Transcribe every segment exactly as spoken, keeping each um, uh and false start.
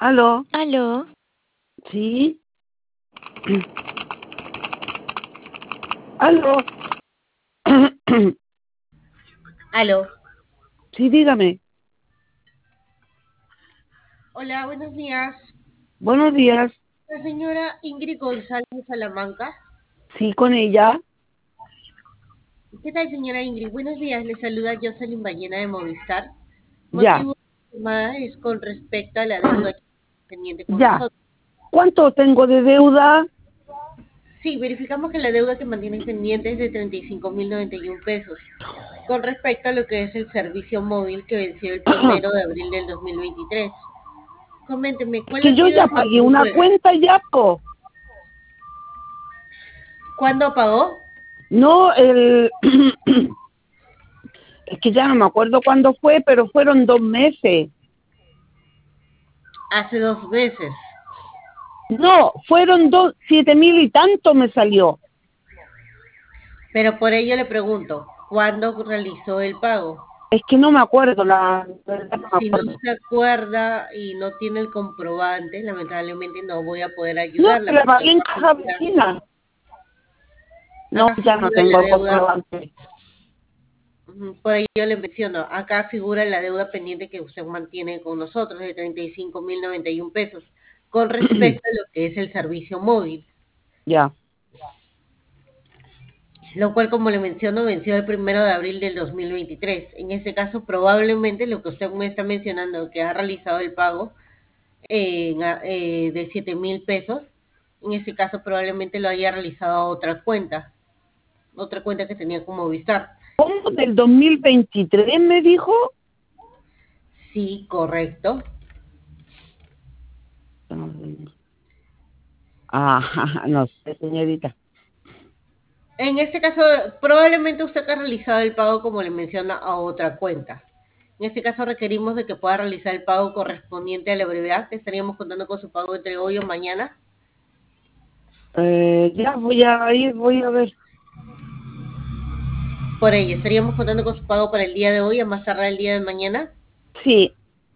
¿Aló? ¿Aló? ¿Sí? ¿Aló? Aló. Sí, dígame. Hola, buenos días. Buenos días. La señora Ingrid González Salamanca. Sí, con ella. ¿Qué tal, señora Ingrid? Buenos días. Le saluda Jocelyn Ballena de Movistar. Ya, Motivo de la llamada es con respecto a la deuda pendiente con ya. nosotros. ¿Cuánto tengo de deuda? Sí, verificamos que la deuda que mantienen pendiente es de treinta y cinco mil noventa y uno pesos. Con respecto a lo que es el servicio móvil que venció el primero de abril del dos mil veintitrés. Coménteme, Es ¿cuál que ha yo sido ya el pagué motivo una de- cuenta ya, po. ¿Cuándo pagó? No, el... es que ya no me acuerdo cuándo fue, pero fueron dos meses. Hace dos meses. No, fueron dos, siete mil y tanto me salió. Pero por ello le pregunto, ¿cuándo realizó el pago? Es que no me acuerdo, la verdad no me Si no acuerdo. se acuerda y no tiene el comprobante, lamentablemente no voy a poder No, ayudarla, la porque pagué en acá caja figura, vecina. No, acá ya no figura la tengo el deuda, comprobante. ujú, por ello le menciono, acá figura la deuda pendiente que usted mantiene con nosotros de treinta y cinco mil noventa y uno pesos, con respecto a lo que es el servicio móvil, Ya. lo cual, como le menciono, venció el primero de abril del dos mil veintitrés. En este caso, probablemente lo que usted me está mencionando, que ha realizado el pago, eh, eh, de siete mil pesos, en este caso probablemente lo haya realizado a otra cuenta, otra cuenta que tenía como Movistar. ¿Cómo del dos mil veintitrés me dijo? Sí, correcto. Ah, no sé, señorita. En este caso, probablemente usted ha realizado el pago, como le menciona, a otra cuenta. En este caso requerimos de que pueda realizar el pago correspondiente a la brevedad. Estaríamos contando con su pago entre hoy o mañana. Eh, ya voy a ir, voy a ver. Por ello, estaríamos contando con su pago para el día de hoy, a más tardar el día de mañana. Sí,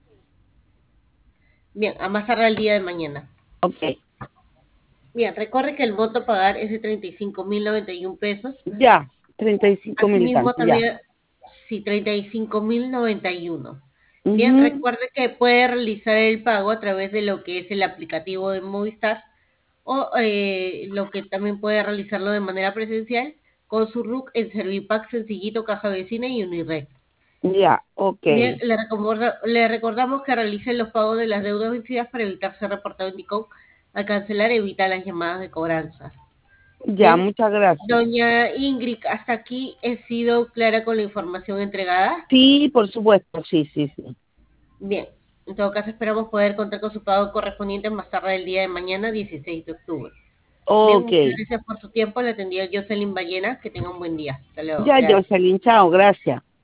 Bien, a más tardar el día de mañana. ok. Bien, recuerde que el monto a pagar es de treinta y cinco mil noventa y uno pesos. Ya, treinta y cinco mil y Asimismo, tanto, ya. también, sí, treinta y cinco mil noventa y uno. Bien, Mhm. recuerde que puede realizar el pago a través de lo que es el aplicativo de Movistar o eh, lo que también puede realizarlo de manera presencial con su R U C en Servipack Sencillito, Caja Vecina y Unirred. Ya, ok. Bien, le, recorda- le recordamos que realice los pagos de las deudas vencidas para evitar ser reportado en DICOM. Al cancelar evita las llamadas de cobranza. Ya, Bien, muchas gracias. doña Ingrid, hasta aquí he sido clara con la información entregada. Sí, por supuesto, sí, sí, sí. Bien, en todo caso esperamos poder contar con su pago correspondiente más tarde el día de mañana, dieciséis de octubre. Bien, Ok. muchas gracias por su tiempo. Le atendía Jocelyn Ballena. Que tenga un buen día. Hasta luego. Ya, Gracias. Jocelyn, chao, gracias.